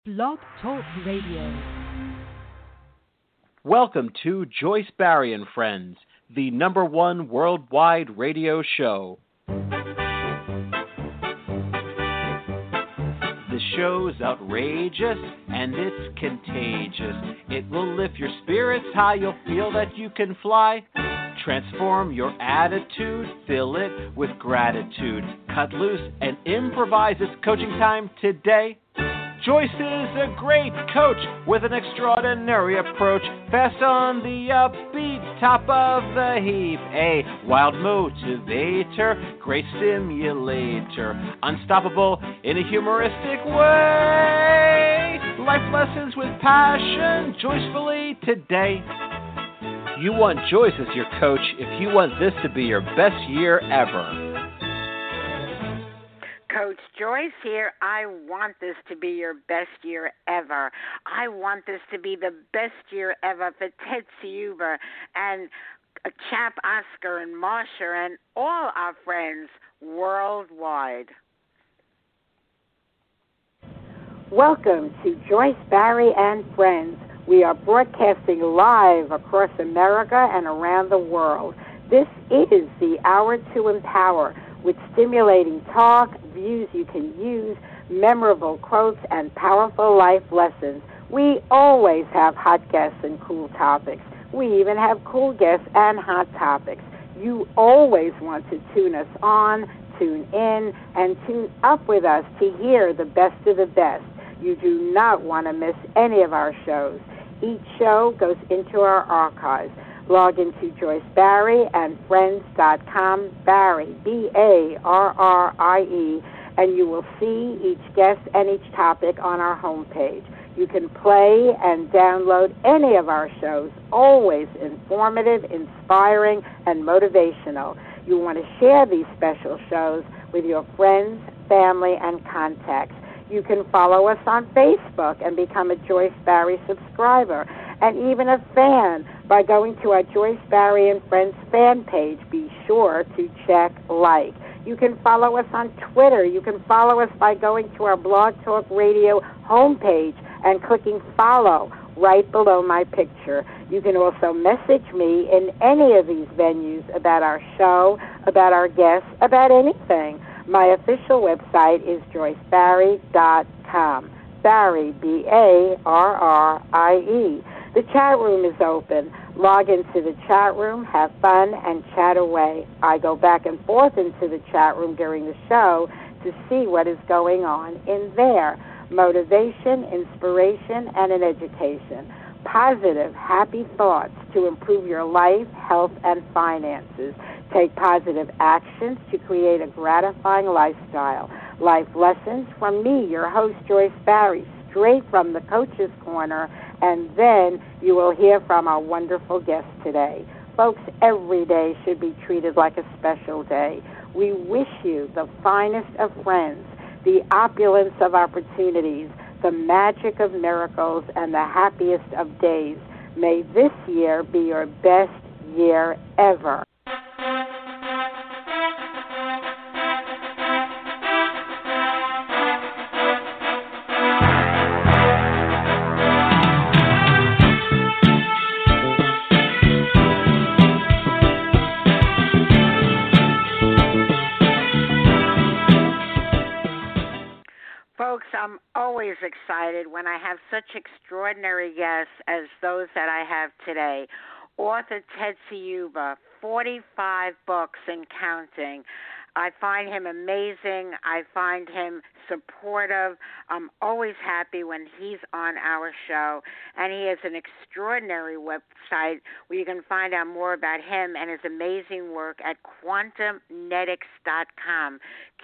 Blog Talk Radio. Welcome to Joyce Barrie and Friends, the #1 worldwide radio show. The show's outrageous and it's contagious. It will lift your spirits high, you'll feel that you can fly. Transform your attitude, fill it with gratitude. Cut loose and improvise. It's coaching time today. Joyce is a great coach with an extraordinary approach. Fast on the upbeat, top of the heap. A wild motivator, great stimulator. Unstoppable in a humoristic way. Life lessons with passion, joyfully today. You want Joyce as your coach if you want this to be your best year ever. Coach Joyce here. I want this to be your best year ever. I want this to be the best year ever for Ted Ciuba and Chap Oscar and Marsha and all our friends worldwide. Welcome to Joyce Barrie and Friends. We are broadcasting live across America and around the world. This is the Hour to Empower, with stimulating talk, views you can use, memorable quotes, and powerful life lessons. We always have hot guests and cool topics. We even have cool guests and hot topics. You always want to tune us on, tune in, and tune up with us to hear the best of the best. You do not want to miss any of our shows. Each show goes into our archives. Log into JoyceBarrieandFriends.com, Barrie, B-A-R-R-I-E, and you will see each guest and each topic on our homepage. You can play and download any of our shows, always informative, inspiring, and motivational. You want to share these special shows with your friends, family, and contacts. You can follow us on Facebook and become a Joyce Barrie subscriber, and even a fan by going to our Joyce Barrie and Friends fan page. Be sure to check like. You can follow us on Twitter. You can follow us by going to our Blog Talk Radio homepage and clicking follow right below my picture. You can also message me in any of these venues about our show, about our guests, about anything. My official website is joycebarrie.com. Barrie, B-A-R-R-I-E. The chat room is open. Log into the chat room, have fun, and chat away. I go back and forth into the chat room during the show to see what is going on in there. Motivation, inspiration, and an education. Positive, happy thoughts to improve your life, health, and finances. Take positive actions to create a gratifying lifestyle. Life lessons from me, your host, Joyce Barrie, straight from the Coach's Corner, and then you will hear from our wonderful guest today. Folks, every day should be treated like a special day. We wish you the finest of friends, the opulence of opportunities, the magic of miracles, and the happiest of days. May this year be your best year ever. Folks, I'm always excited when I have such extraordinary guests as those that I have today. Author Ted Ciuba, 45 books and counting. I find him amazing. I find him supportive. I'm always happy when he's on our show. And he has an extraordinary website where you can find out more about him and his amazing work at quantumnetics.com,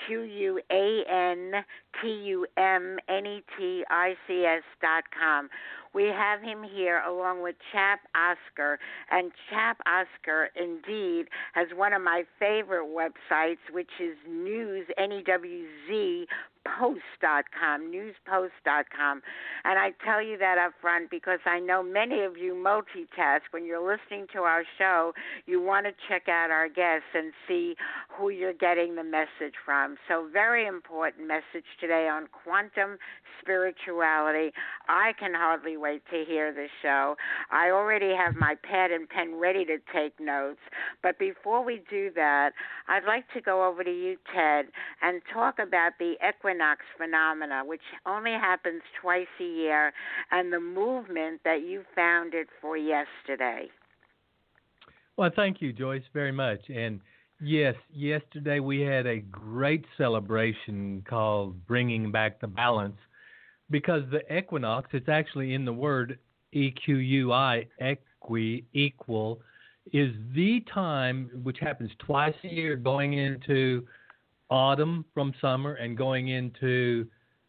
QUANTUMNETICS.com. We have him here along with Chap Oscar, and Chap Oscar indeed has one of my favorite websites, which is News, NEWZ, newspost.com. And I tell you that up front because I know many of you multitask. When you're listening to our show, you want to check out our guests and see who you're getting the message from. So very important message today on quantum spirituality. I can hardly wait to hear this show. I already have my pad and pen ready to take notes. But before we do that, I'd like to go over to you, Ted, and talk about the equinox phenomena, which only happens twice a year, and the movement that you founded for yesterday. Well, thank you, Joyce, very much. And yes, yesterday we had a great celebration called Bringing Back the Balance, because the equinox, it's actually in the word EQUI, equal, is the time which happens twice a year, going into autumn from summer and going into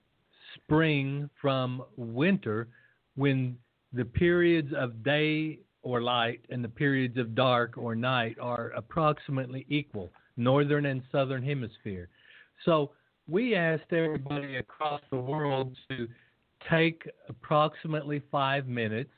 spring from winter, when the periods of day or light and the periods of dark or night are approximately equal, northern and southern hemisphere. So we asked everybody across the world to take approximately 5 minutes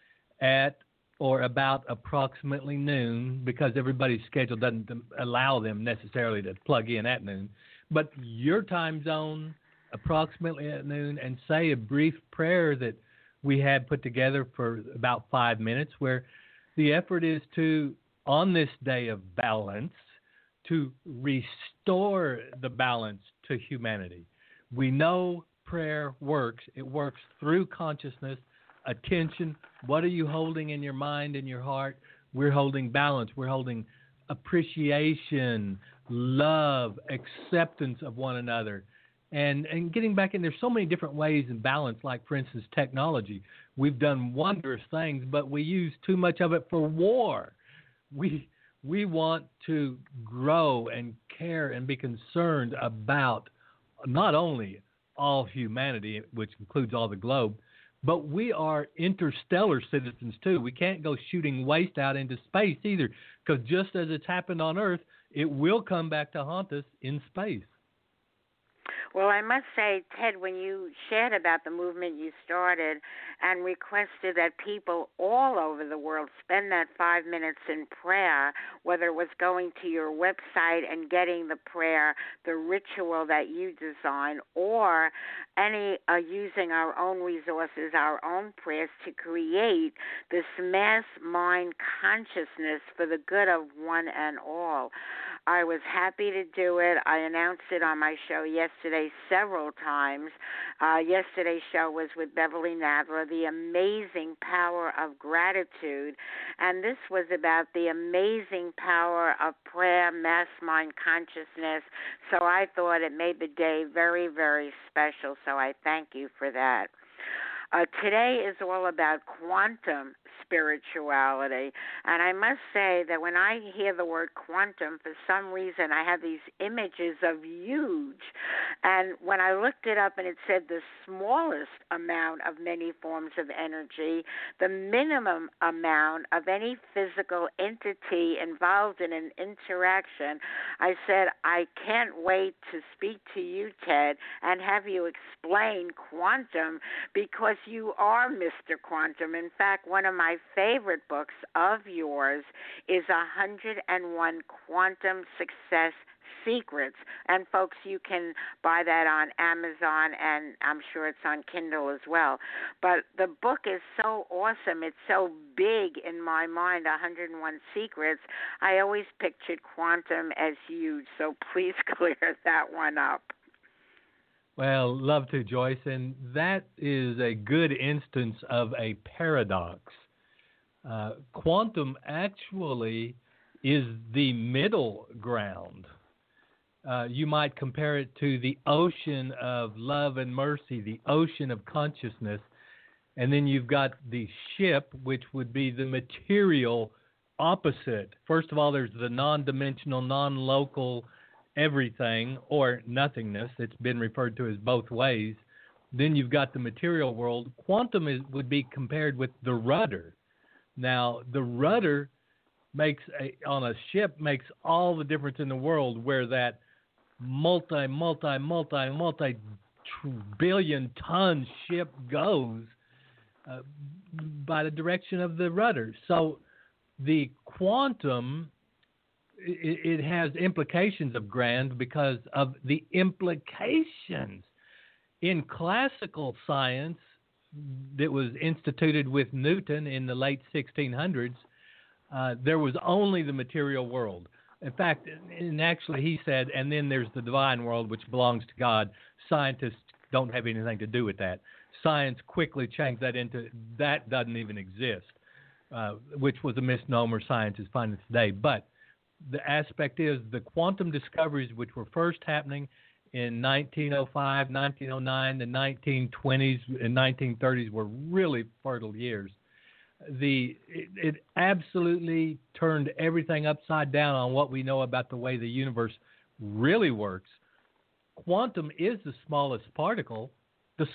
at or about approximately noon, because everybody's schedule doesn't allow them necessarily to plug in at noon, but your time zone approximately at noon, and say a brief prayer that we had put together for about 5 minutes, where the effort is to, on this day of balance, to restore the balance to humanity. We know prayer works. It works through consciousness, attention. What are you holding in your mind and your heart? We're holding balance. We're holding appreciation, love, acceptance of one another. And getting back in, there's so many different ways in balance, like, for instance, technology. We've done wondrous things, but we use too much of it for war. We want to grow and care and be concerned about not only all humanity, which includes all the globe, but we are interstellar citizens too. We can't go shooting waste out into space either, because just as it's happened on Earth, it will come back to haunt us in space. Well, I must say, Ted, when you shared about the movement you started and requested that people all over the world spend that 5 minutes in prayer, whether it was going to your website and getting the prayer, the ritual that you design, or any using our own resources, our own prayers to create this mass mind consciousness for the good of one and all. I was happy to do it. I announced it on my show yesterday several times. Yesterday's show was with Beverly Nadler, The Amazing Power of Gratitude. And this was about the amazing power of prayer, mass mind consciousness. So I thought it made the day very, very special. So I thank you for that. Today is all about quantum spirituality, and I must say that when I hear the word quantum, for some reason I have these images of huge, and when I looked it up and it said the smallest amount of many forms of energy, the minimum amount of any physical entity involved in an interaction, I said, I can't wait to speak to you, Ted, and have you explain quantum, because you are Mr. Quantum. In fact, one of my favorite books of yours is 101 Quantum Success Secrets. And folks, you can buy that on Amazon, and I'm sure it's on Kindle as well. But the book is so awesome. It's so big in my mind, 101 Secrets. I always pictured quantum as huge, so please clear that one up. Well, love to, Joyce. And that is a good instance of a paradox. Quantum actually is the middle ground. You might compare it to the ocean of love and mercy, the ocean of consciousness. And then you've got the ship, which would be the material opposite. First of all, there's the non-dimensional, non-local everything or nothingness. It's been referred to as both ways. Then you've got the material world. Quantum would be compared with the rudder. Now, the rudder on a ship makes all the difference in the world, where that multi-billion ton ship goes by the direction of the rudder. So the quantum, it has implications of grand because of the implications. In classical science that was instituted with Newton in the late 1600s, there was only the material world. In fact, and actually he said, and then there's the divine world, which belongs to God. Scientists don't have anything to do with that. Science quickly changed that into that doesn't even exist, which was a misnomer science is finding today. But the aspect is the quantum discoveries, which were first happening in 1905, 1909, the 1920s and 1930s were really fertile years. It absolutely turned everything upside down on what we know about the way the universe really works. Quantum is the smallest particle, but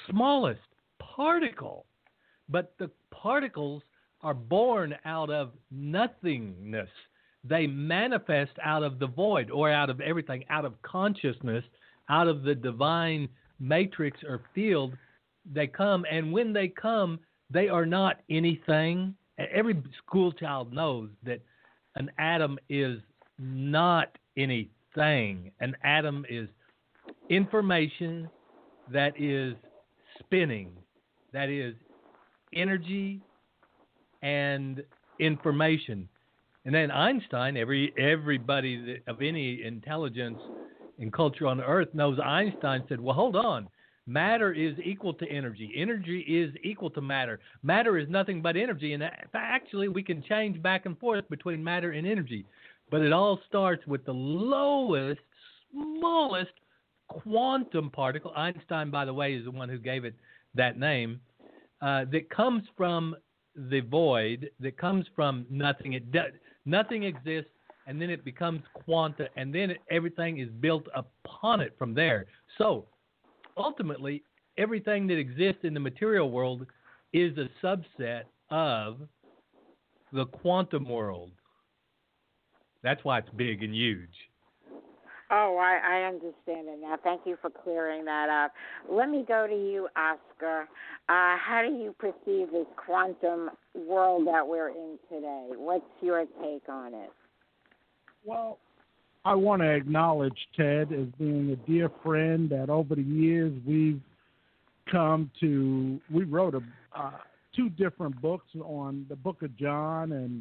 the particles are born out of nothingness. They manifest out of the void or out of everything, out of consciousness, out of the divine matrix or field. They come, and when they come, they are not anything. Every school child knows that an atom is not anything. An atom is information that is spinning, that is energy and information. And then Einstein, everybody of any intelligence and culture on the earth knows Einstein said, well, hold on. Matter is equal to energy. Energy is equal to matter. Matter is nothing but energy. And actually, we can change back and forth between matter and energy. But it all starts with the lowest, smallest quantum particle. Einstein, by the way, is the one who gave it that name, that comes from the void, that comes from nothing. Nothing exists, and then it becomes quanta, and then everything is built upon it from there. So, ultimately, everything that exists in the material world is a subset of the quantum world. That's why it's big and huge. Oh, I understand it now. Thank you for clearing that up. Let me go to you, Oscar. How do you perceive this quantum world that we're in today? What's your take on it? Well, I want to acknowledge Ted as being a dear friend that over the years we wrote 2 different books on the book of John. And,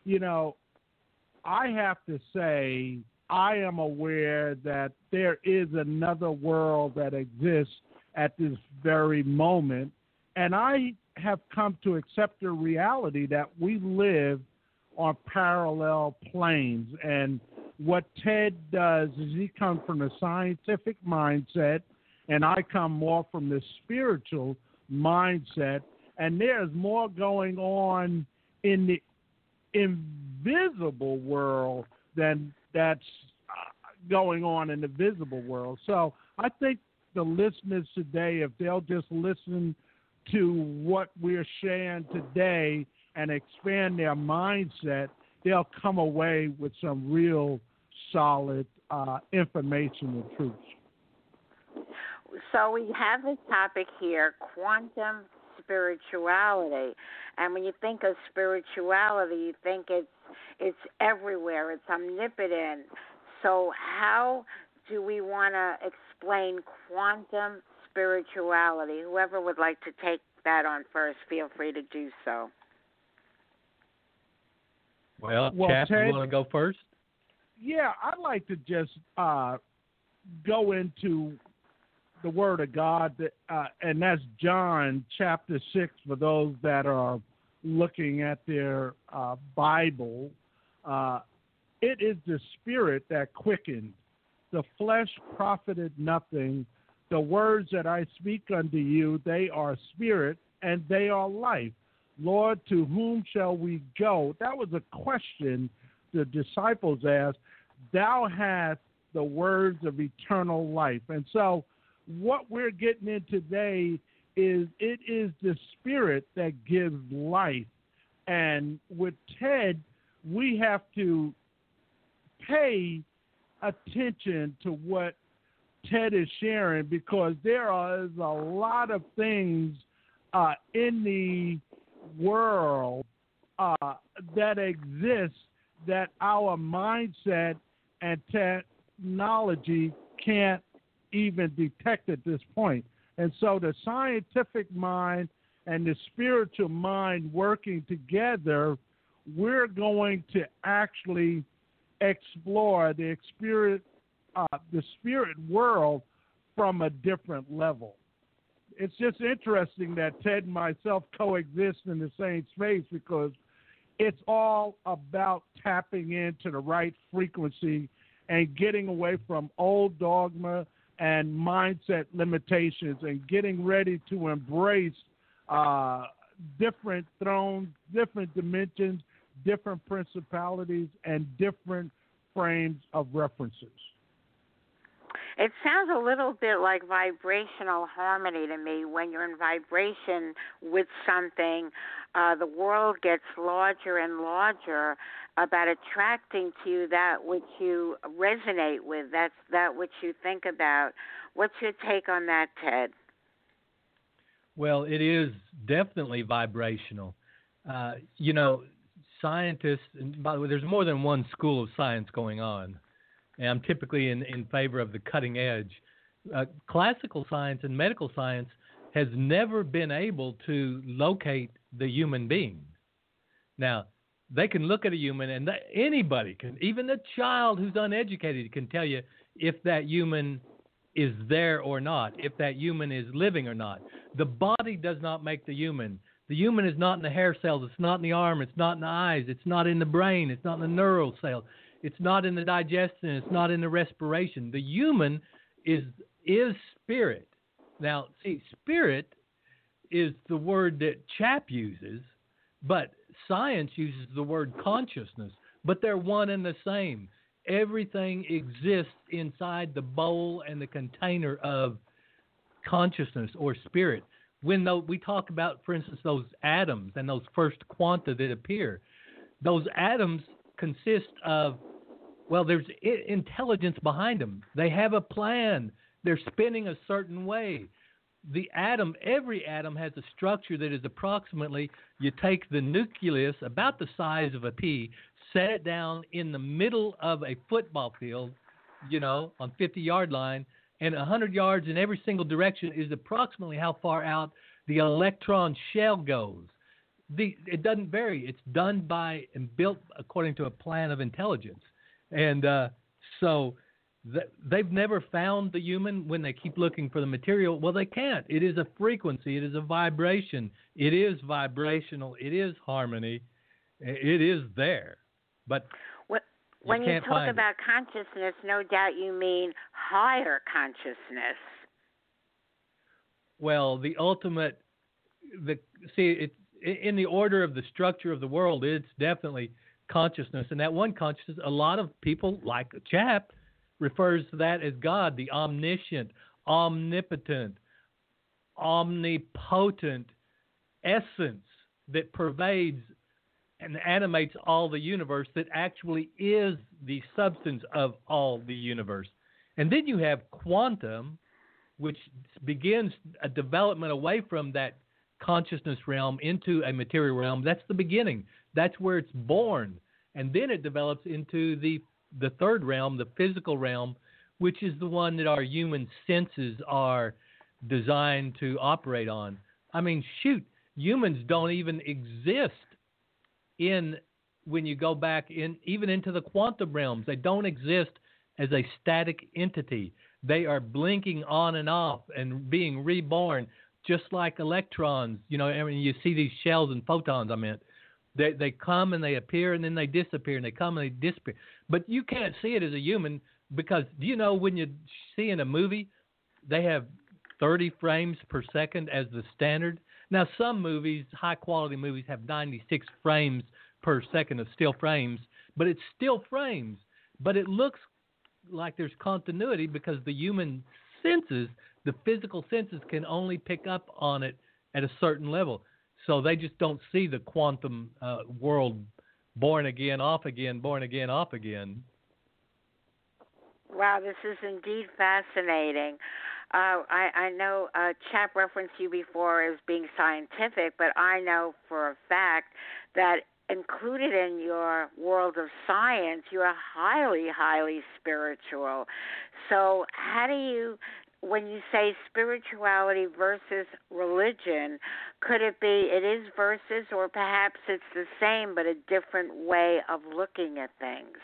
I have to say, I am aware that there is another world that exists at this very moment. And I have come to accept the reality that we live on parallel planes. And what Ted does is he comes from the scientific mindset, and I come more from the spiritual mindset. And there's more going on in the invisible world than that's going on in the visible world. So I think the listeners today, if they'll just listen to what we're sharing today and expand their mindset, they'll come away with some real solid information and truths. So we have this topic here, quantum spirituality. And when you think of spirituality, you think it's everywhere, it's omnipotent. So how do we want to explain quantum spirituality? Whoever would like to take that on first, feel free to do so. Well, Chap, Ted, you want to go first? Yeah, I'd like to just go into the Word of God, and that's John chapter 6 for those that are looking at their Bible. It is the Spirit that quickened. The flesh profited nothing. The words that I speak unto you, they are spirit and they are life. Lord, to whom shall we go? That was a question the disciples asked. Thou hast the words of eternal life. And so what we're getting in today is it is the Spirit that gives life. And with Ted, we have to pay attention to what Ted is sharing, because there is a lot of things in the world that exist that our mindset and technology can't even detect at this point. And so the scientific mind and the spiritual mind working together, we're going to actually explore the spirit world from a different level. It's just interesting that Ted and myself coexist in the same space, because it's all about tapping into the right frequency and getting away from old dogma and mindset limitations and getting ready to embrace different thrones, different dimensions, different principalities, and different frames of references. It sounds a little bit like vibrational harmony to me. When you're in vibration with something, the world gets larger and larger about attracting to you that which you resonate with, that's that which you think about. What's your take on that, Ted? Well, it is definitely vibrational. Scientists, and by the way, there's more than one school of science going on, and I'm typically in favor of the cutting edge. Classical science and medical science has never been able to locate the human being. Now, they can look at a human, and anybody can, even a child who's uneducated can tell you if that human is there or not, if that human is living or not. The body does not make the human. The human is not in the hair cells. It's not in the arm. It's not in the eyes. It's not in the brain. It's not in the neural cell. It's not in the digestion. It's not in the respiration. The human is spirit. Now, see, spirit is the word that Chap uses, but science uses the word consciousness. But they're one and the same. Everything exists inside the bowl and the container of consciousness or spirit. When we talk about, for instance, those atoms and those first quanta that appear, those atoms consist of, well, there's intelligence behind them. They have a plan. They're spinning a certain way. The atom, every atom has a structure that is approximately, you take the nucleus about the size of a pea, set it down in the middle of a football field, on 50-yard line, and 100 yards in every single direction is approximately how far out the electron shell goes. It doesn't vary. It's done by and built according to a plan of intelligence. And so they've never found the human when they keep looking for the material. Well, they can't. It is a frequency. It is a vibration. It is vibrational. It is harmony. It is there. But when you talk about consciousness, no doubt you mean higher consciousness. Well, the ultimate, it's in the order of the structure of the world, it's definitely consciousness. And that one consciousness, a lot of people, like Chap, refers to that as God, the omniscient, omnipotent, omnipotent essence that pervades and animates all the universe, that actually is the substance of all the universe. And then you have quantum, which begins a development away from that consciousness realm into a material realm. That's the beginning. That's where it's born. And then it develops into the third realm, the physical realm, which is the one that our human senses are designed to operate on. I mean, shoot, humans don't even exist when you go back even into the quantum realms. They don't exist as a static entity. They are blinking on and off and being reborn, just like electrons. You see these shells and photons, They come and they appear and then they disappear, and they come and they disappear. But you can't see it as a human, because do you know when you see in a movie, they have 30 frames per second as the standard? Now, some movies, high-quality movies, have 96 frames per second of still frames, but it's still frames. But it looks like there's continuity because the human senses, the physical senses, can only pick up on it at a certain level. So they just don't see the quantum world, born again, off again, born again, off again. Wow, this is indeed fascinating. I know Chap referenced you before as being scientific, but I know for a fact that included in your world of science, you are highly, highly spiritual. So how do you, when you say spirituality versus religion, could it be it is versus, or perhaps it's the same but a different way of looking at things?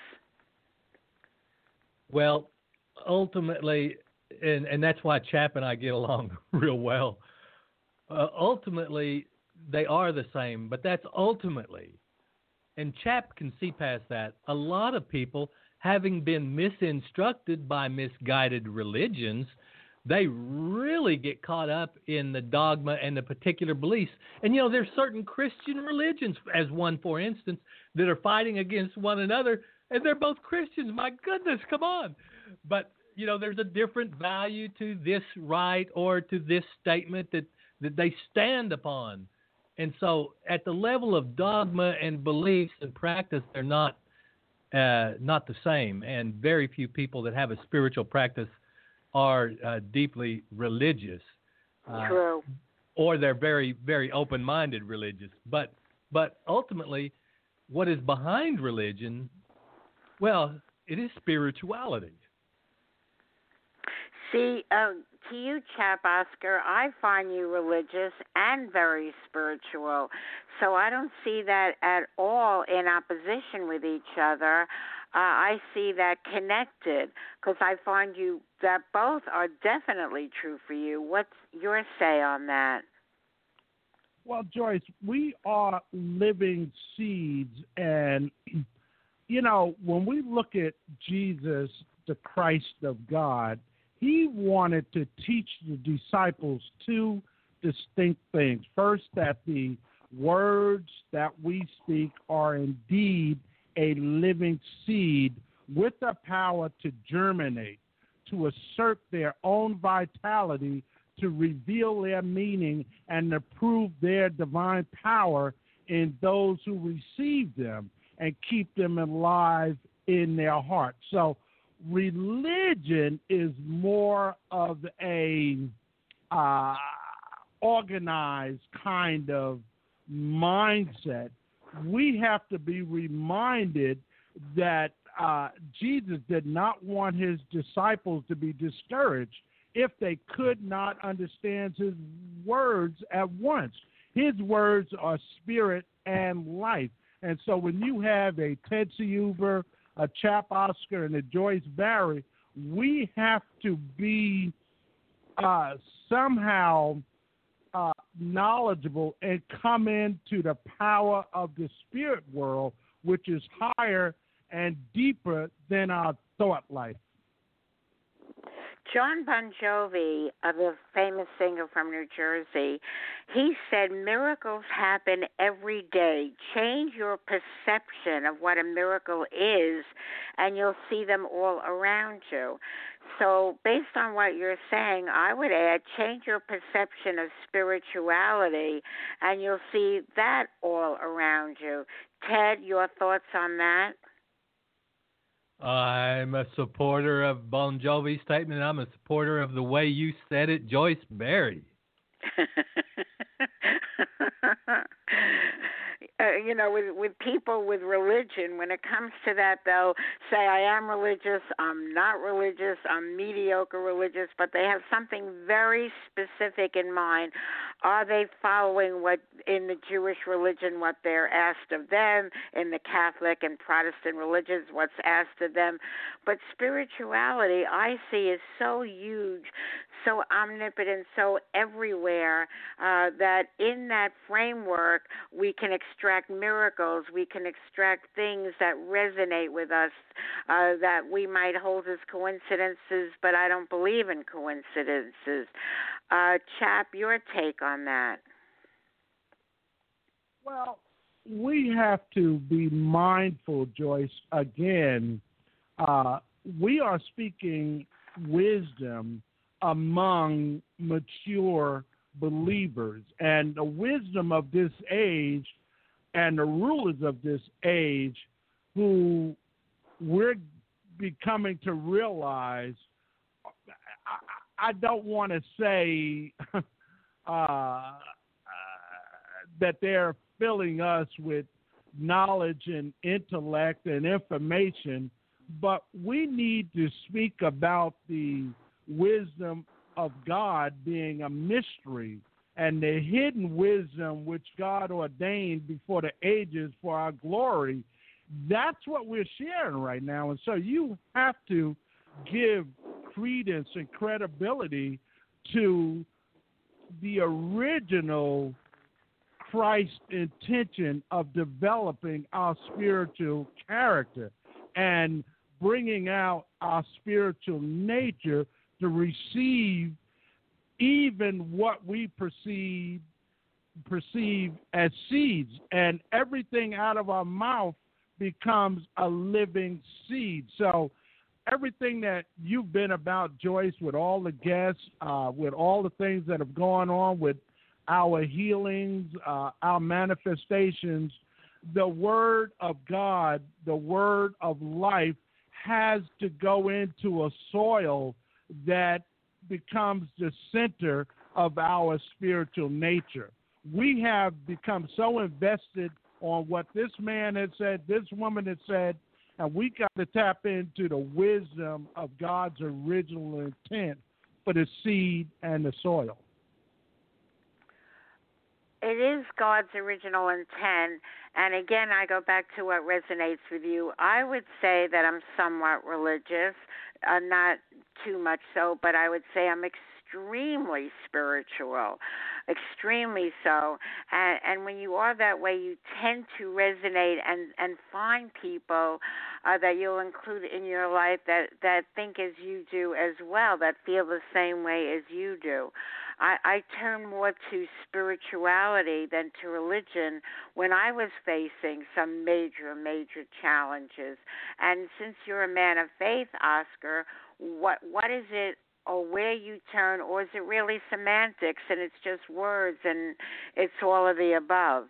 Well, ultimately, and that's why Chap and I get along real well. Ultimately, they are the same, but that's ultimately. And Chap can see past that. A lot of people, having been misinstructed by misguided religions, they really get caught up in the dogma and the particular beliefs. And, there's certain Christian religions, as one, for instance, that are fighting against one another, and they're both Christians. My goodness, come on. But, there's a different value to this right or to this statement that they stand upon. And so at the level of dogma and beliefs and practice, they're not the same. And very few people that have a spiritual practice are deeply religious. True. Or they're very, very open-minded religious. But ultimately, what is behind religion, well, it is spirituality. See, to you, Chap Oscar, I find you religious and very spiritual. So I don't see that at all in opposition with each other. I see that connected because I find you that both are definitely true for you. What's your say on that? Well, Joyce, we are living seeds, and, when we look at Jesus, the Christ of God, he wanted to teach the disciples two distinct things. First, that the words that we speak are indeed a living seed with the power to germinate, to assert their own vitality, to reveal their meaning, and to prove their divine power in those who receive them and keep them alive in their heart. So religion is more of a organized kind of mindset. We have to be reminded that Jesus did not want his disciples to be discouraged if they could not understand his words at once. His words are spirit and life. And so when you have a Ted Huber, a Chap Oscar, and a Joyce Barry, we have to be somehow knowledgeable and come into the power of the spirit world, which is higher and deeper than our thought life. John Bon Jovi, the famous singer from New Jersey, he said miracles happen every day. Change your perception of what a miracle is, and you'll see them all around you. So based on what you're saying, I would add change your perception of spirituality, and you'll see that all around you. Ted, your thoughts on that? I'm a supporter of Bon Jovi's statement. I'm a supporter of the way you said it, Joyce Barry. With people with religion, when it comes to that, they'll say, I am religious, I'm not religious, I'm mediocre religious, but they have something very specific in mind. Are they following what in the Jewish religion, what they're asked of them, in the Catholic and Protestant religions, what's asked of them? But spirituality, I see, is so huge, so omnipotent, so everywhere, that in that framework, we can extract miracles, we can extract things that resonate with us, that we might hold as coincidences, but I don't believe in coincidences. Chap, your take on that? Well, we have to be mindful, Joyce. Again, we are speaking wisdom among mature believers, and the wisdom of this age and the rulers of this age, who we're becoming to realize, I don't want to say that they're filling us with knowledge and intellect and information, but we need to speak about the wisdom of God being a mystery and the hidden wisdom which God ordained before the ages for our glory. That's what we're sharing right now. And so you have to give credence and credibility to the original Christ's intention of developing our spiritual character and bringing out our spiritual nature to receive even what we perceive as seeds. And everything out of our mouth becomes a living seed. So everything that you've been about, Joyce, with all the guests, with all the things that have gone on with our healings, our manifestations, the word of God, the word of life has to go into a soil that becomes the center of our spiritual nature. We have become so invested on what this man had said, this woman had said, and we got to tap into the wisdom of God's original intent for the seed and the soil. It is God's original intent, and again, I go back to what resonates with you. I would say that I'm somewhat religious, not too much so, but I would say I'm extremely spiritual, extremely so. And when you are that way, you tend to resonate and find people that you'll include in your life that think as you do as well, that feel the same way as you do. I turn more to spirituality than to religion when I was facing some major, major challenges. And since you're a man of faith, Oscar, what is it or where you turn, or is it really semantics and it's just words and it's all of the above?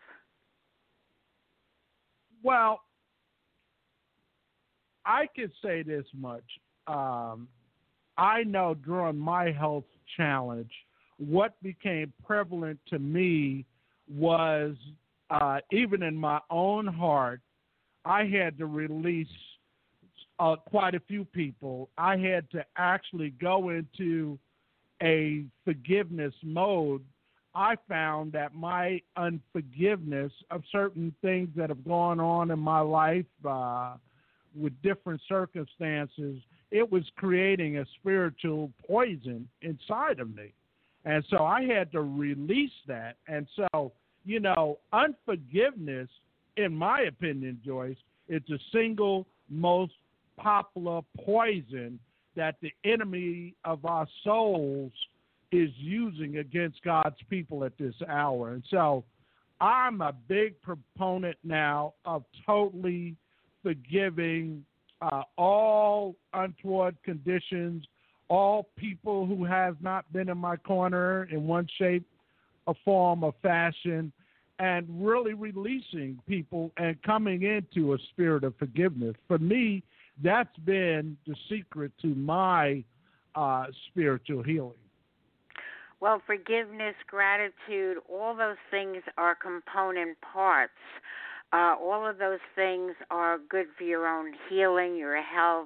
Well, I could say this much. I know during my health challenge, what became prevalent to me was, even in my own heart, I had to release quite a few people. I had to actually go into a forgiveness mode. I found that my unforgiveness of certain things that have gone on in my life with different circumstances, it was creating a spiritual poison inside of me. And so I had to release that. And so, unforgiveness, in my opinion, Joyce, is the single most popular poison that the enemy of our souls is using against God's people at this hour. And so I'm a big proponent now of totally forgiving all untoward conditions, all people who have not been in my corner in one shape, a form, or fashion, and really releasing people and coming into a spirit of forgiveness. For me, that's been the secret to my spiritual healing. Well, forgiveness, gratitude, all those things are component parts. All of those things are good for your own healing, your health,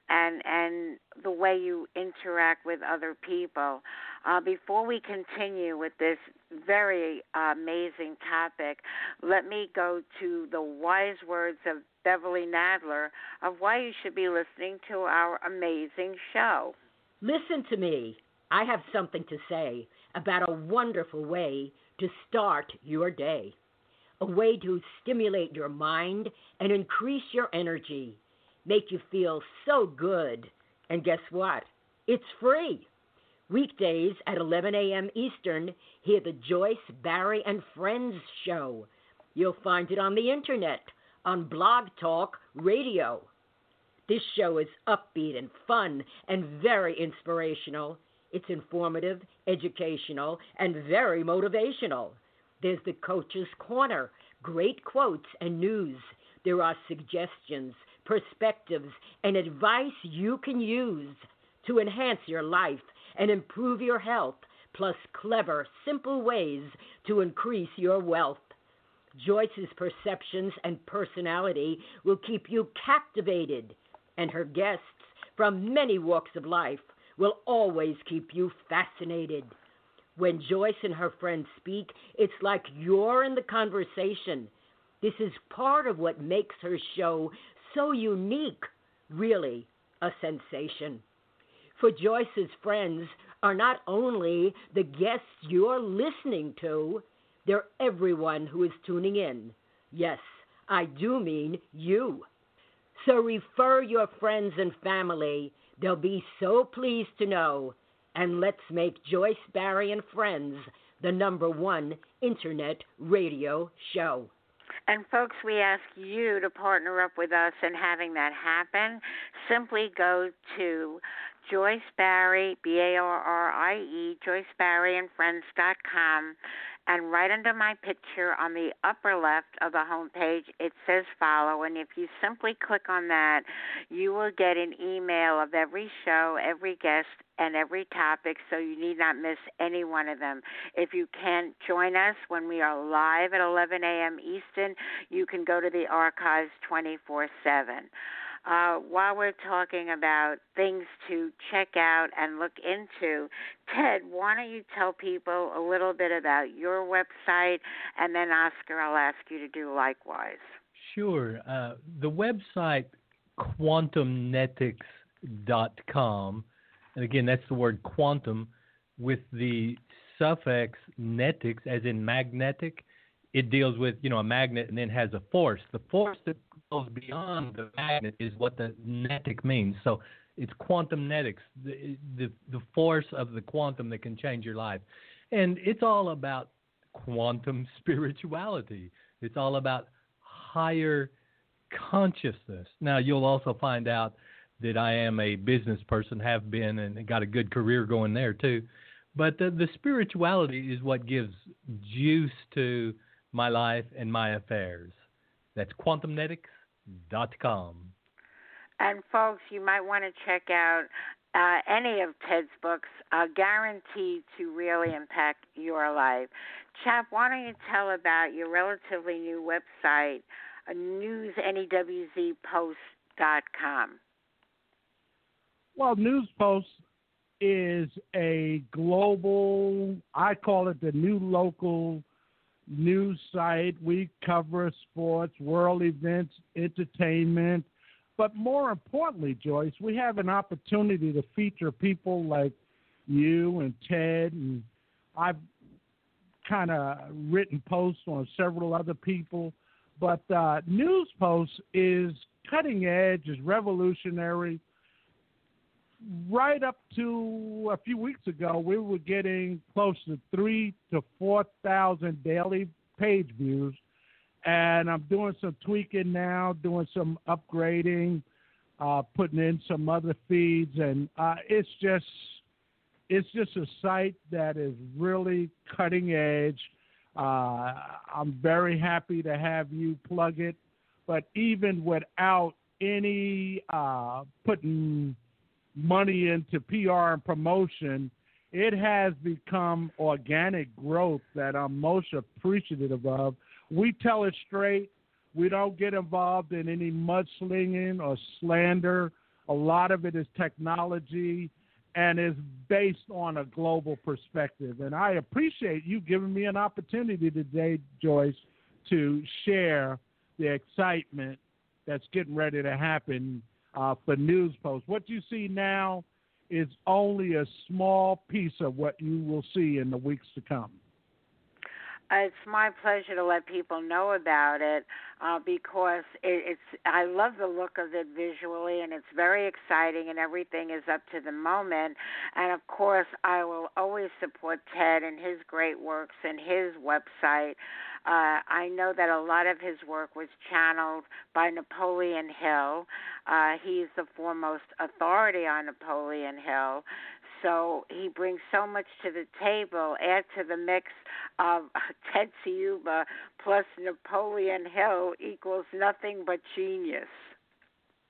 and the way you interact with other people. Before we continue with this very amazing topic, let me go to the wise words of Beverly Nadler of why you should be listening to our amazing show. Listen to me. I have something to say about a wonderful way to start your day. A way to stimulate your mind and increase your energy, make you feel so good. And guess what? It's free. Weekdays at 11 a.m. Eastern, hear the Joyce, Barry, and Friends show. You'll find it on the internet, on Blog Talk Radio. This show is upbeat and fun and very inspirational. It's informative, educational, and very motivational. There's the Coach's Corner, great quotes and news. There are suggestions, perspectives, and advice you can use to enhance your life and improve your health, plus clever, simple ways to increase your wealth. Joyce's perceptions and personality will keep you captivated, and her guests from many walks of life will always keep you fascinated. When Joyce and her friends speak, it's like you're in the conversation. This is part of what makes her show so unique, really a sensation. For Joyce's friends are not only the guests you're listening to, they're everyone who is tuning in. Yes, I do mean you. So refer your friends and family. They'll be so pleased to know. And let's make Joyce Barrie and Friends the #1 internet radio show. And folks, we ask you to partner up with us in having that happen. Simply go to Joyce Barrie, BARRIE, JoyceBarrieandFriends.com, and right under my picture on the upper left of the homepage, it says follow. And if you simply click on that, you will get an email of every show, every guest, and every topic, so you need not miss any one of them. If you can't join us when we are live at 11 a.m. Eastern, you can go to the archives 24/7. While we're talking about things to check out and look into, Ted, why don't you tell people a little bit about your website, and then Oscar, I'll ask you to do likewise. Sure. The website, quantumnetics.com, and again, that's the word quantum with the suffix netics, as in magnetic. It deals with, a magnet and then has a force. The force that goes beyond the magnet is what the netic means. So it's quantumnetics, the force of the quantum that can change your life. And it's all about quantum spirituality. It's all about higher consciousness. Now, you'll also find out that I am a business person, have been, and got a good career going there too. But the spirituality is what gives juice to my life and my affairs. That's quantumnetics.com. And folks, you might want to check out any of Ted's books, guaranteed to really impact your life. Chap, why don't you tell about your relatively new website, newsnewspost.com? Well, Newspost is a global, I call it the new local news site. We cover sports, world events, entertainment, but more importantly, Joyce, we have an opportunity to feature people like you and Ted, and I've kind of written posts on several other people, but Newspost is cutting edge, is revolutionary. Right up to a few weeks ago, we were getting close to 3,000 to 4,000 daily page views, and I'm doing some tweaking now, doing some upgrading, putting in some other feeds, and it's just a site that is really cutting edge. I'm very happy to have you plug it, but even without any putting money into PR and promotion, it has become organic growth that I'm most appreciative of. We tell it straight. We don't get involved in any mudslinging or slander. A lot of it is technology and is based on a global perspective. And I appreciate you giving me an opportunity today, Joyce, to share the excitement that's getting ready to happen for Newspost. What you see now is only a small piece of what you will see in the weeks to come. It's my pleasure to let people know about it because I love the look of it visually, and it's very exciting, and everything is up to the moment. And, of course, I will always support Ted and his great works and his website. I know that a lot of his work was channeled by Napoleon Hill. He's the foremost authority on Napoleon Hill. So he brings so much to the table. Add to the mix of Ted Ciuba plus Napoleon Hill equals nothing but genius.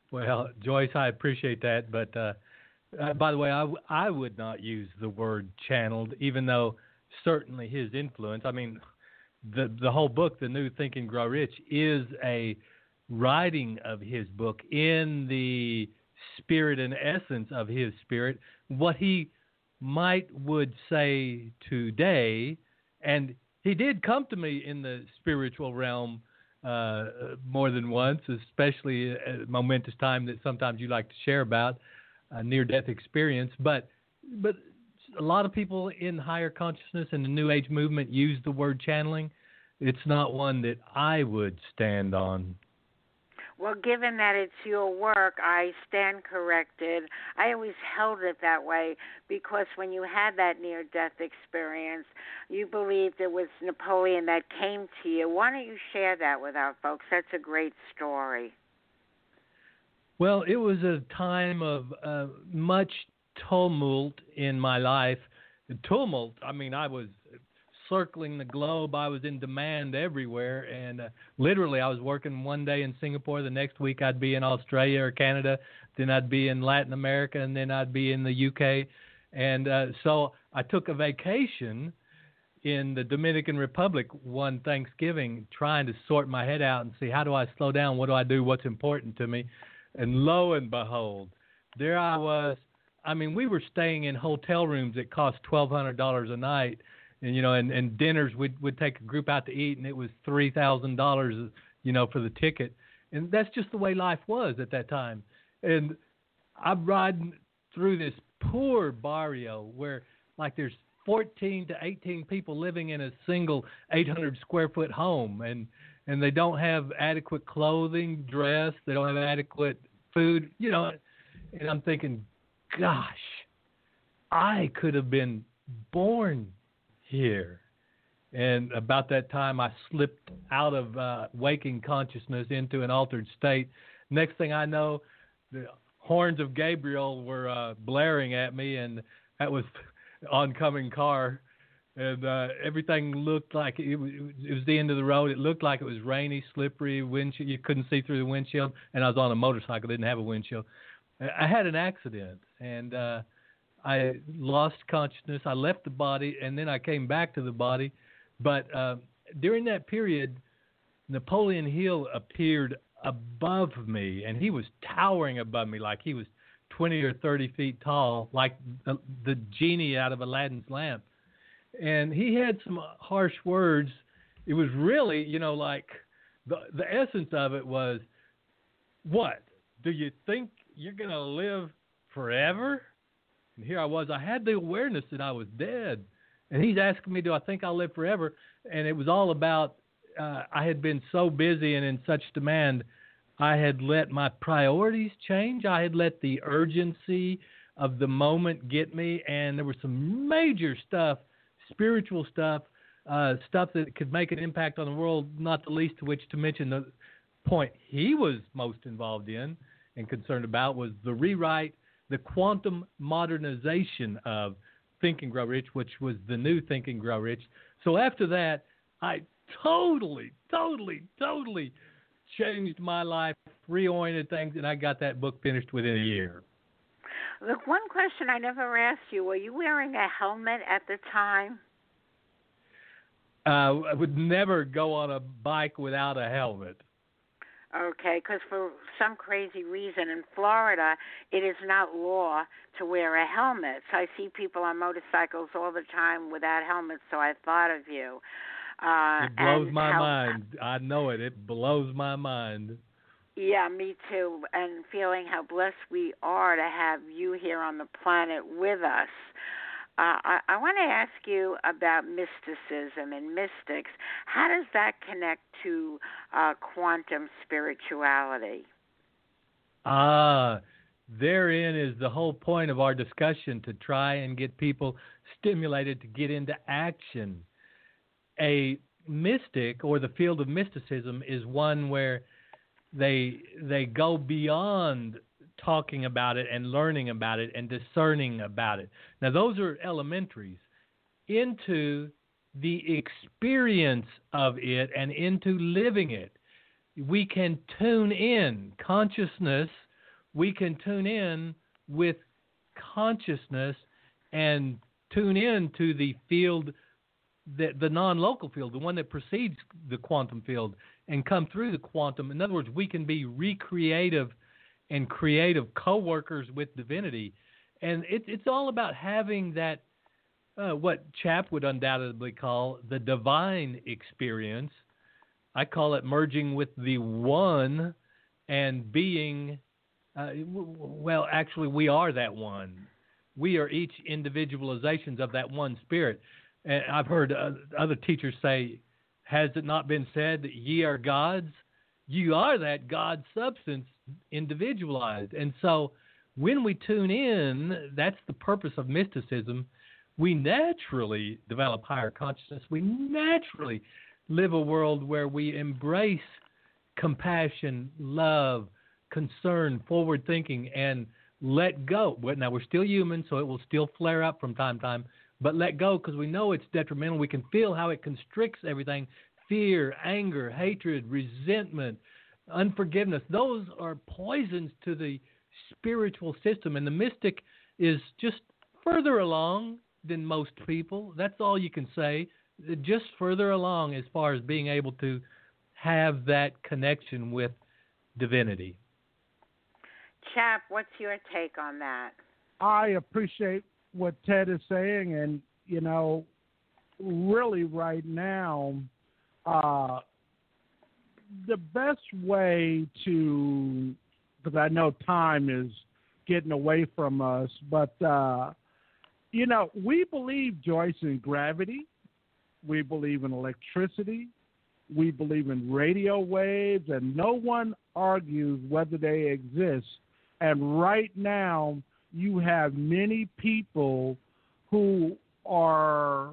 Well, Joyce, I appreciate that, but by the way, I would not use the word channeled, even though certainly his influence. I mean, the whole book, The New Think and Grow Rich, is a writing of his book in the spirit and essence of his spirit. What he would say today, and he did come to me in the spiritual realm more than once, especially at a momentous time that sometimes you like to share about, a near-death experience. But a lot of people in higher consciousness and the New Age movement use the word channeling. It's not one that I would stand on. Well, given that it's your work, I stand corrected. I always held it that way because when you had that near-death experience, you believed it was Napoleon that came to you. Why don't you share that with our folks? That's a great story. Well, it was a time of much tumult in my life. The tumult, I mean, I was circling the globe. I was in demand everywhere, and literally I was working one day in Singapore, the next week I'd be in Australia or Canada, then I'd be in Latin America, and then I'd be in the UK. And so I took a vacation in the Dominican Republic one Thanksgiving, trying to sort my head out and see, how do I slow down, what do I do, what's important to me. And lo and behold, there I was. I mean, we were staying in hotel rooms that cost $1,200 a night. And, you know, and dinners, we'd take a group out to eat, and it was $3,000, you know, for the ticket. And that's just the way life was at that time. And I'm riding through this poor barrio where, like, there's 14 to 18 people living in a single 800-square-foot home, and they don't have adequate clothing, dress. They don't have adequate food, you know. And I'm thinking, gosh, I could have been born here. And about that time, I slipped out of waking consciousness into an altered state. Next thing I know, the horns of Gabriel were blaring at me, and that was oncoming car. And everything looked like it was the end of the road. It looked like it was rainy, slippery, windshield. You couldn't see through the windshield. And I was on a motorcycle, didn't have a windshield. I had an accident, and I lost consciousness. I left the body, and then I came back to the body. But during that period, Napoleon Hill appeared above me, and he was towering above me like he was 20 or 30 feet tall, like the genie out of Aladdin's lamp. And he had some harsh words. It was really, you know, like the essence of it was, what? Do you think you're going to live forever? And here I was. I had the awareness that I was dead. And he's asking me, do I think I'll live forever? And it was all about, I had been so busy and in such demand, I had let my priorities change. I had let the urgency of the moment get me. And there was some major stuff, spiritual stuff, stuff that could make an impact on the world, not the least of which to mention the point he was most involved in and concerned about was the rewrite, the quantum modernization of Think and Grow Rich, which was the new Think and Grow Rich. So after that, I totally changed my life, reoriented things, and I got that book finished within a year. Look, one question I never asked you, were you wearing a helmet at the time? I would never go on a bike without a helmet. Okay, because for some crazy reason in Florida, it is not law to wear a helmet. So I see people on motorcycles all the time without helmets, so I thought of you. It blows my mind. I know it. It blows my mind. Yeah, me too. And feeling how blessed we are to have you here on the planet with us. I want to ask you about mysticism and mystics. How does that connect to quantum spirituality? Therein is the whole point of our discussion, to try and get people stimulated to get into action. A mystic, or the field of mysticism, is one where they go beyond talking about it and learning about it and discerning about it. Now, those are elementaries. Into the experience of it and into living it, we can tune in. Consciousness, we can tune in with consciousness and tune in to the field, the non-local field, the one that precedes the quantum field, and come through the quantum. In other words, we can be recreative and creative co-workers with divinity. And it's all about having that, what Chap would undoubtedly call the divine experience. I call it merging with the one and being, well, actually, we are that one. We are each individualizations of that one spirit. And I've heard other teachers say, has it not been said that ye are gods? You are that God substance individualized. And so when we tune in, that's the purpose of mysticism. We naturally develop higher consciousness. We naturally live a world where we embrace compassion, love, concern, forward thinking, and let go. Now, we're still human, so it will still flare up from time to time, but let go because we know it's detrimental. We can feel how it constricts everything. Fear, anger, hatred, resentment, unforgiveness. Those are poisons to the spiritual system, and the mystic is just further along than most people. That's all you can say. Just further along as far as being able to have that connection with divinity. Chap, what's your take on that? I appreciate what Ted is saying, and, really right now, the best way to, because I know time is getting away from us, but, we believe, Joyce, in gravity. We believe in electricity. We believe in radio waves, and no one argues whether they exist. And right now, you have many people who are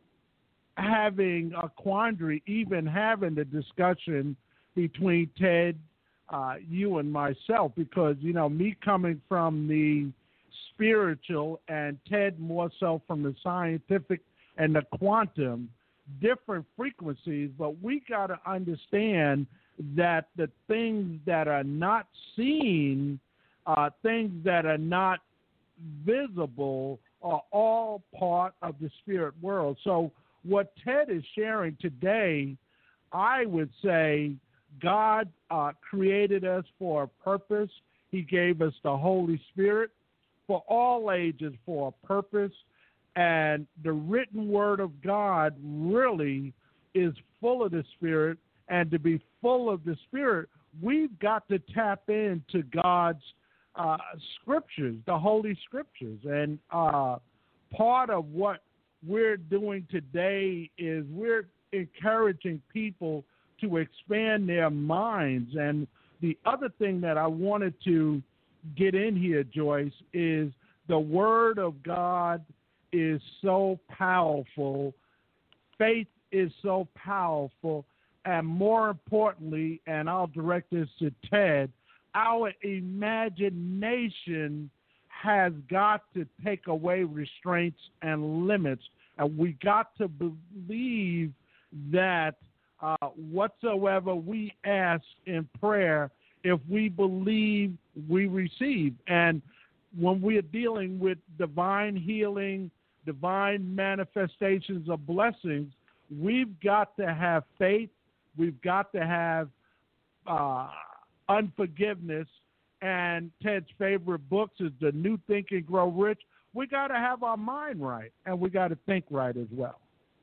having a quandary, even having the discussion between Ted, you and myself, because, me coming from the spiritual and Ted more so from the scientific and the quantum, different frequencies, but we got to understand that the things that are not seen, things that are not visible, are all part of the spirit world. So what Ted is sharing today, I would say God created us for a purpose. He gave us the Holy Spirit for all ages for a purpose. And the written word of God really is full of the Spirit. And to be full of the Spirit, we've got to tap into God's scriptures, the Holy Scriptures. And part of what we're doing today is we're encouraging people to expand their minds. And the other thing that I wanted to get in here, Joyce, is the Word of God is so powerful. Faith is so powerful. And more importantly, and I'll direct this to Ted, our imagination has got to take away restraints and limits. And we got to believe that whatsoever we ask in prayer, if we believe, we receive. And when we're dealing with divine healing, divine manifestations of blessings, we've got to have faith. We've got to have unforgiveness. And Ted's favorite books is The New Think and Grow Rich. We got to have our mind right, and we got to think right as well.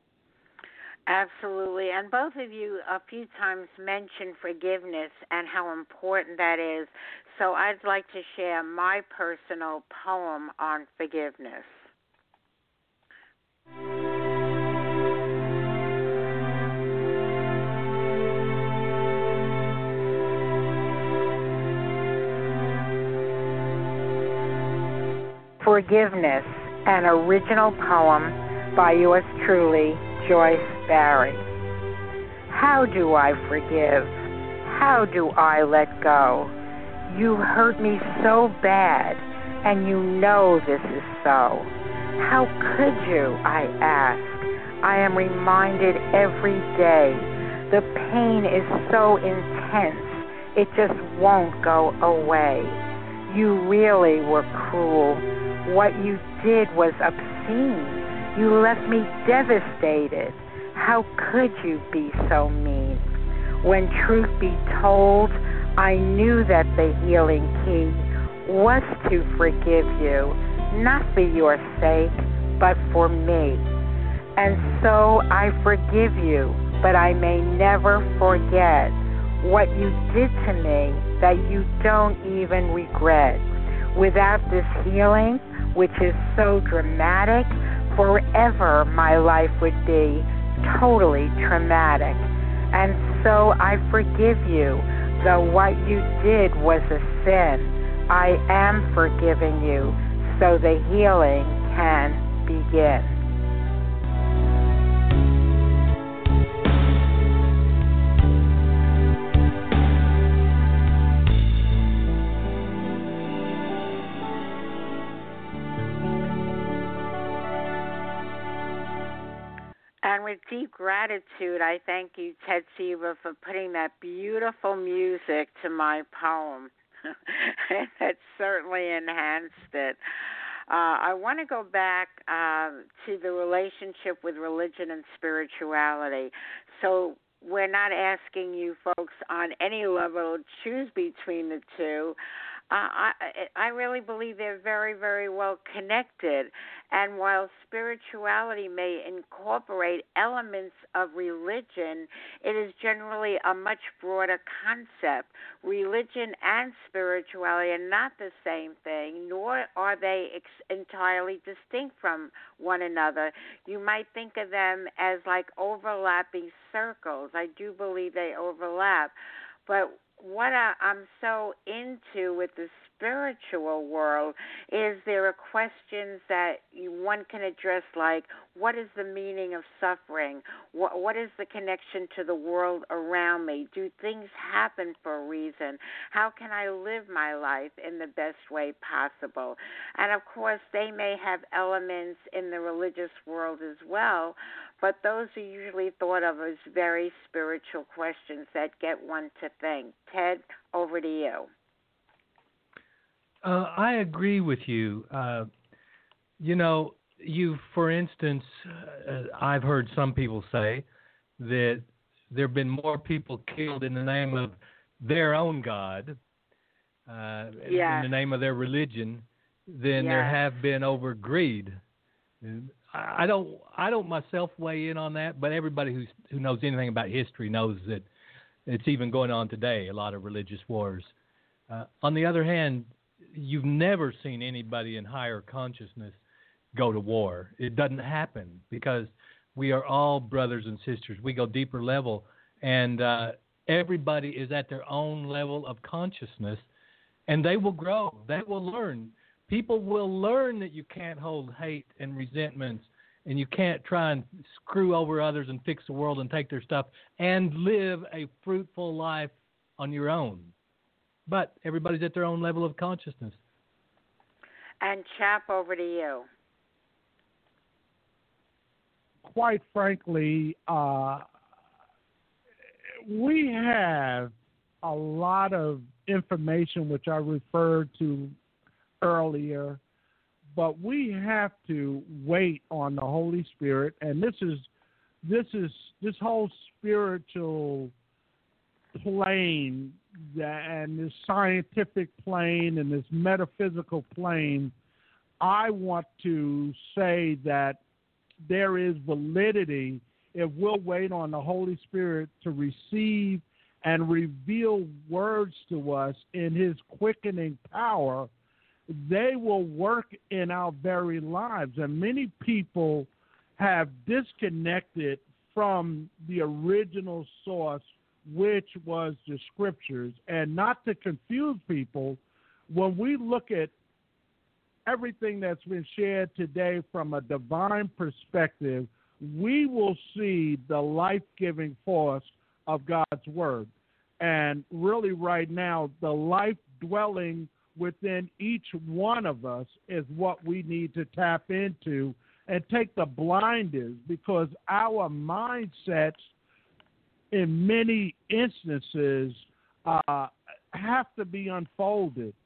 Absolutely. And both of you a few times mentioned forgiveness and how important that is. So I'd like to share my personal poem on forgiveness. Forgiveness, an original poem by yours truly, Joyce Barry. How do I forgive? How do I let go? You hurt me so bad, and you know this is so. How could you, I ask? I am reminded every day. The pain is so intense, it just won't go away. You really were cruel. What you did was obscene. You left me devastated. How could you be so mean? When truth be told, I knew that the healing key was to forgive you, not for your sake, but for me. And so I forgive you, but I may never forget what you did to me that you don't even regret. Without this healing, which is so dramatic, forever my life would be totally traumatic. And so I forgive you, though what you did was a sin. I am forgiving you so the healing can begin. And with deep gratitude, I thank you, Ted Siva, for putting that beautiful music to my poem. That certainly enhanced it. I want to go back to the relationship with religion and spirituality. So we're not asking you folks on any level to choose between the two. I really believe they're very, very well connected. And while spirituality may incorporate elements of religion, it is generally a much broader concept. Religion and spirituality are not the same thing, nor are they entirely distinct from one another. You might think of them as like overlapping circles. I do believe they overlap. But what I'm so into with the spiritual world is there are questions that one can address, like, what is the meaning of suffering? What is the connection to the world around me? Do things happen for a reason? How can I live my life in the best way possible? And, of course, they may have elements in the religious world as well, but those are usually thought of as very spiritual questions that get one to think. Ted, over to you. I agree with you. For instance, I've heard some people say that there have been more people killed in the name of their own God, in the name of their religion, than there have been over greed. I don't myself weigh in on that, but everybody who knows anything about history knows that it's even going on today, a lot of religious wars. On the other hand, you've never seen anybody in higher consciousness go to war. It doesn't happen because we are all brothers and sisters. We go deeper level, and everybody is at their own level of consciousness, and they will grow. They will learn. People will learn that you can't hold hate and resentments, and you can't try and screw over others and fix the world and take their stuff and live a fruitful life on your own. But everybody's at their own level of consciousness. And Chap, over to you. Quite frankly, we have a lot of information which I referred to earlier, but we have to wait on the Holy Spirit, and this whole spiritual plane and this scientific plane and this metaphysical plane. I want to say that there is validity if we'll wait on the Holy Spirit to receive and reveal words to us in his quickening power. They will work in our very lives. And many people have disconnected from the original source, which was the scriptures. And not to confuse people, when we look at everything that's been shared today from a divine perspective, we will see the life-giving force of God's word. And really right now, the life dwelling within each one of us is what we need to tap into and take the blinders, because our mindsets in many instances have to be unfolded.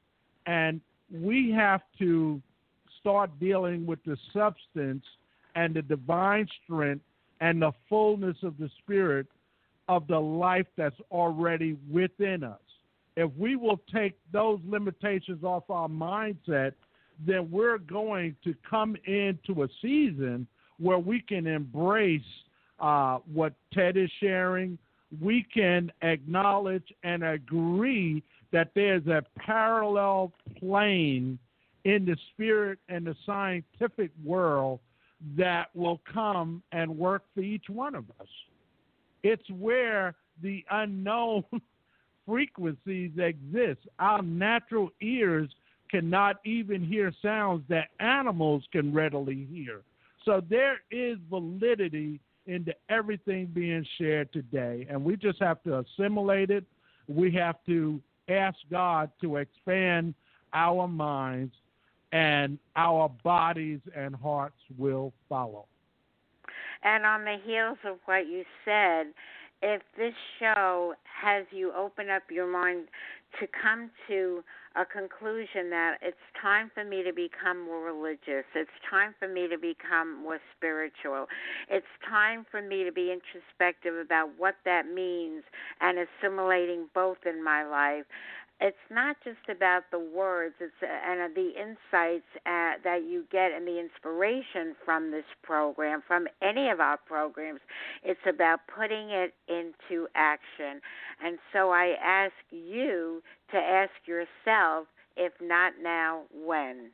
And we have to start dealing with the substance and the divine strength and the fullness of the Spirit of the life that's already within us. If we will take those limitations off our mindset, then we're going to come into a season where we can embrace what Ted is sharing. We can acknowledge and agree that there's a parallel plane in the spirit and the scientific world that will come and work for each one of us. It's where the unknown frequencies exist. Our natural ears cannot even hear sounds that animals can readily hear. So there is validity into everything being shared today, and we just have to assimilate it. We have to ask God to expand our minds, and our bodies and hearts will follow. And on the heels of what you said, if this show has you open up your mind to come to a conclusion that it's time for me to become more religious, it's time for me to become more spiritual, it's time for me to be introspective about what that means and assimilating both in my life, it's not just about the words and the insights that you get and the inspiration from this program, from any of our programs. It's about putting it into action. And so I ask you to ask yourself, if not now, when?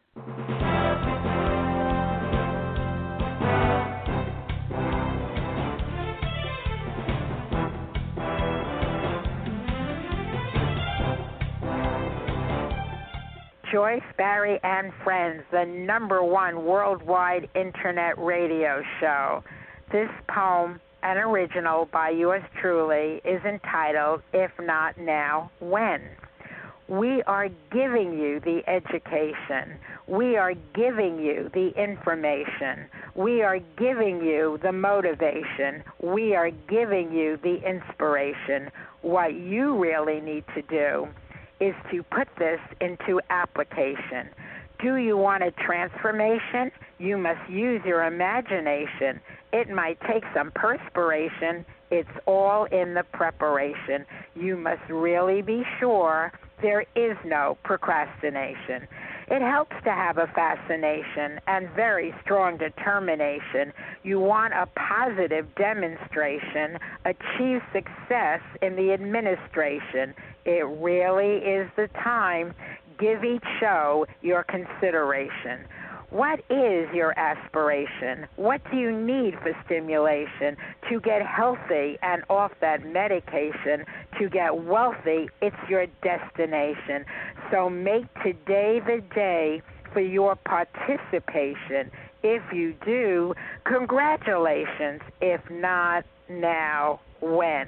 Joyce, Barry, and Friends, the #1 worldwide internet radio show. This poem, an original by yours truly, is entitled, If Not Now, When? We are giving you the education. We are giving you the information. We are giving you the motivation. We are giving you the inspiration. What you really need to do is to put this into application. Do you want a transformation? You must use your imagination. It might take some perspiration. It's all in the preparation. You must really be sure there is no procrastination. It helps to have a fascination and very strong determination. You want a positive demonstration, achieve success in the administration. It really is the time. Give each show your consideration. What is your aspiration? What do you need for stimulation to get healthy and off that medication? To get wealthy, it's your destination. So make today the day for your participation. If you do, congratulations. If not now, when?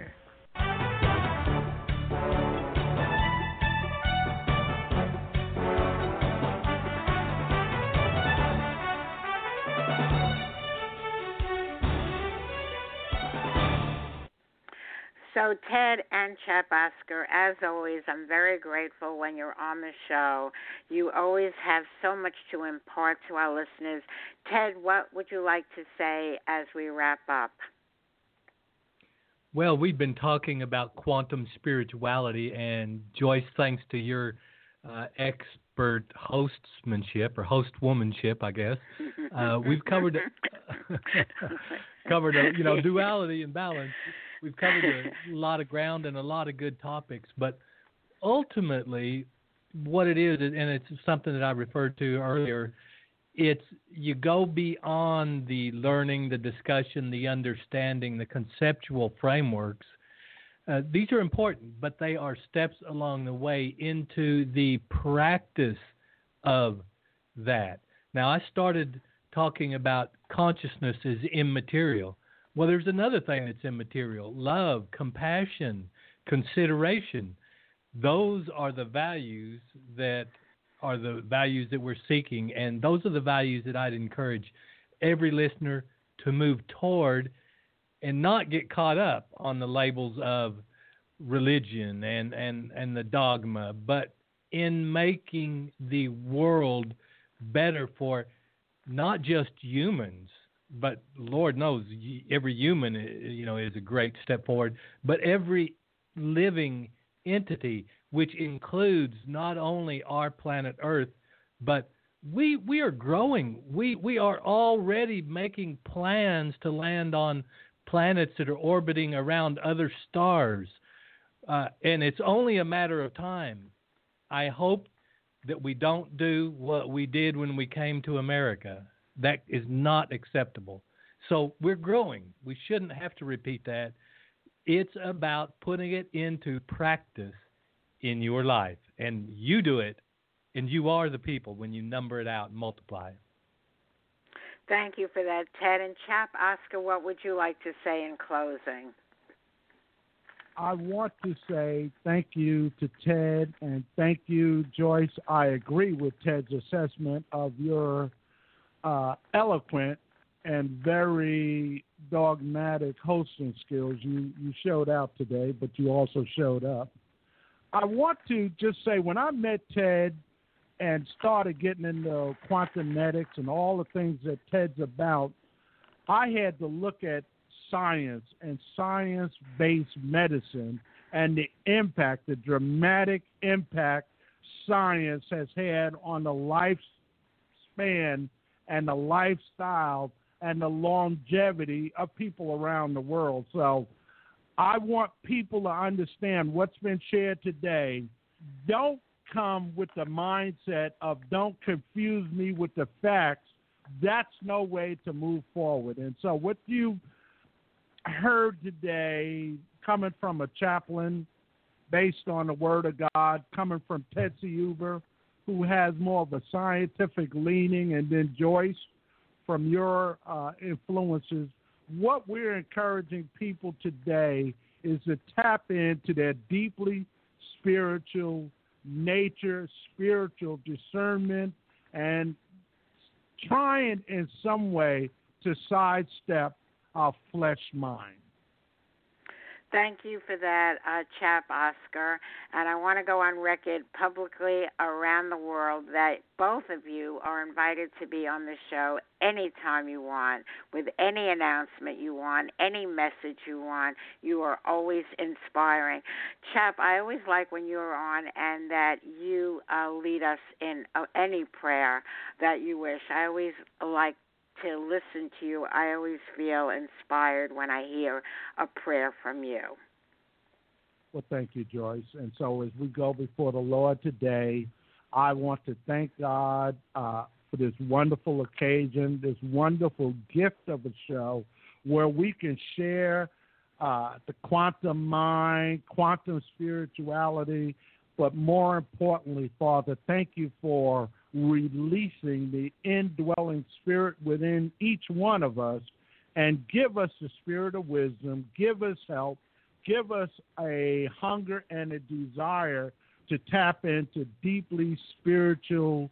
So, Ted and Chet Basker, as always, I'm very grateful when you're on the show. You always have so much to impart to our listeners. Ted, what would you like to say as we wrap up? Well, we've been talking about quantum spirituality, and Joyce, thanks to your expert hostmanship or hostwomanship, I guess, we've covered duality and balance. We've covered a lot of ground and a lot of good topics, but ultimately what it is, and it's something that I referred to earlier, it's you go beyond the learning, the discussion, the understanding, the conceptual frameworks. These are important, but they are steps along the way into the practice of that. Now, I started talking about consciousness as immaterial. Well, there's another thing that's immaterial: love, compassion, consideration. Those are the values that we're seeking, and those are the values that I'd encourage every listener to move toward and not get caught up on the labels of religion and the dogma, but in making the world better for not just humans, but Lord knows every human, is a great step forward, but every living entity, which includes not only our planet Earth, but we are growing. We are already making plans to land on planets that are orbiting around other stars, and it's only a matter of time. I hope that we don't do what we did when we came to America. That is not acceptable. So we're growing. We shouldn't have to repeat that. It's about putting it into practice in your life, and you do it, and you are the people when you number it out and multiply it. Thank you for that, Ted. And Chap Oscar, what would you like to say in closing? I want to say thank you to Ted, and thank you, Joyce. I agree with Ted's assessment of your eloquent and very dogmatic hosting skills. You showed out today, but you also showed up. I want to just say, when I met Ted and started getting into quantumetics and all the things that Ted's about, I had to look at science and science-based medicine and the impact, the dramatic impact science has had on the lifespan and the lifestyle and the longevity of people around the world. So I want people to understand what's been shared today. Don't come with the mindset of don't confuse me with the facts. That's no way to move forward. And so what you heard today, coming from a chaplain based on the Word of God, coming from Tetsi Uber, who has more of a scientific leaning, and then Joyce from your influences, what we're encouraging people today is to tap into their deeply spiritual nature, spiritual discernment, and trying in some way to sidestep our flesh mind. Thank you for that, Chap Oscar. And I want to go on record publicly around the world that both of you are invited to be on the show anytime you want, with any announcement you want, any message you want. You are always inspiring. Chap, I always like when you're on and that you lead us in any prayer that you wish. I always like to listen to you. I always feel inspired when I hear a prayer from you. Well, thank you, Joyce. And so as we go before the Lord today, I want to thank God for this wonderful occasion, this wonderful gift of a show where we can share the quantum mind, quantum spirituality, but more importantly, Father, thank you for releasing the indwelling spirit within each one of us, and give us the spirit of wisdom, give us help, give us a hunger and a desire to tap into deeply spiritual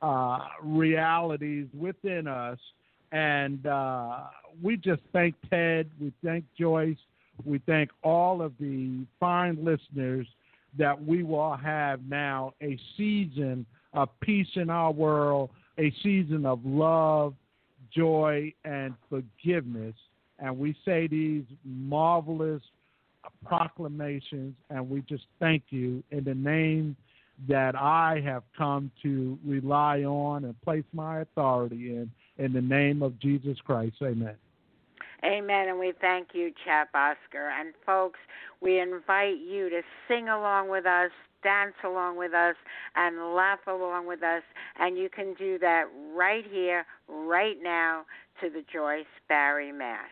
realities within us. And we just thank Ted, we thank Joyce, we thank all of the fine listeners that we will have now a season of peace in our world, a season of love, joy, and forgiveness. And we say these marvelous proclamations, and we just thank you in the name that I have come to rely on and place my authority in the name of Jesus Christ. Amen. Amen, and we thank you, Chap Oscar. And folks, we invite you to sing along with us, dance along with us, and laugh along with us. And you can do that right here, right now, to the Joyce Barrie Mash.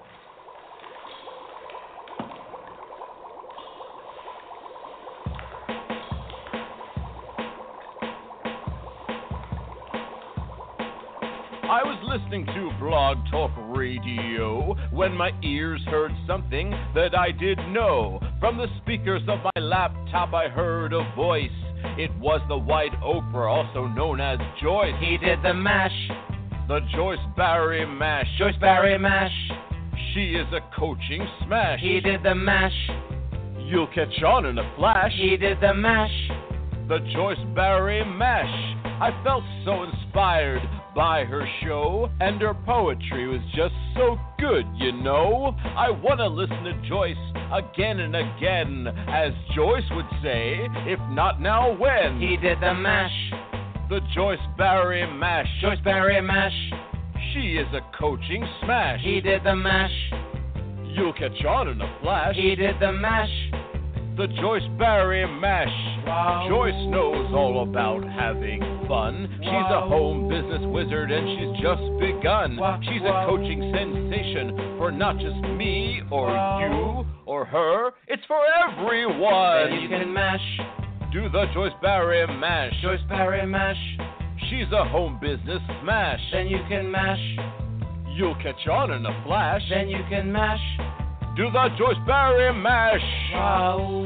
I was listening to Blog Talk Radio when my ears heard something that I didn't know. From the speakers of my laptop I heard a voice. It was the White Oprah, also known as Joyce. He did the mash. The Joyce Barrie Mash. Joyce Barrie Mash. She is a coaching smash. He did the mash. You'll catch on in a flash. He did the mash. the Joyce Barry Mash. I felt so inspired by her show, and her poetry was just so good, you know. I want to listen to Joyce again and again, as Joyce would say, if not now, when? He did the mash. The Joyce Barry Mash. Joyce Barry Mash. She is a coaching smash. He did the mash. You'll catch on in a flash. He did the mash. The Joyce Barry Mash. Wow. Joyce knows all about having fun. She's a home business wizard and she's just begun. She's a coaching sensation for not just me or you or her. It's for everyone. Then you can mash. Do the Joyce Barry Mash. Joyce Barry Mash. She's a home business smash. Then you can mash. You'll catch on in a flash. Then you can mash. Do the Joyce Barry Mash. Wow.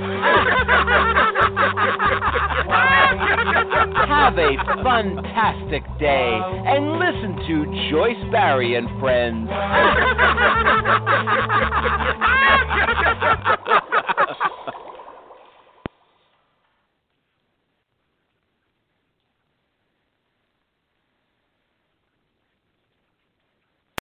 Have a fantastic day and listen to Joyce Barry and Friends.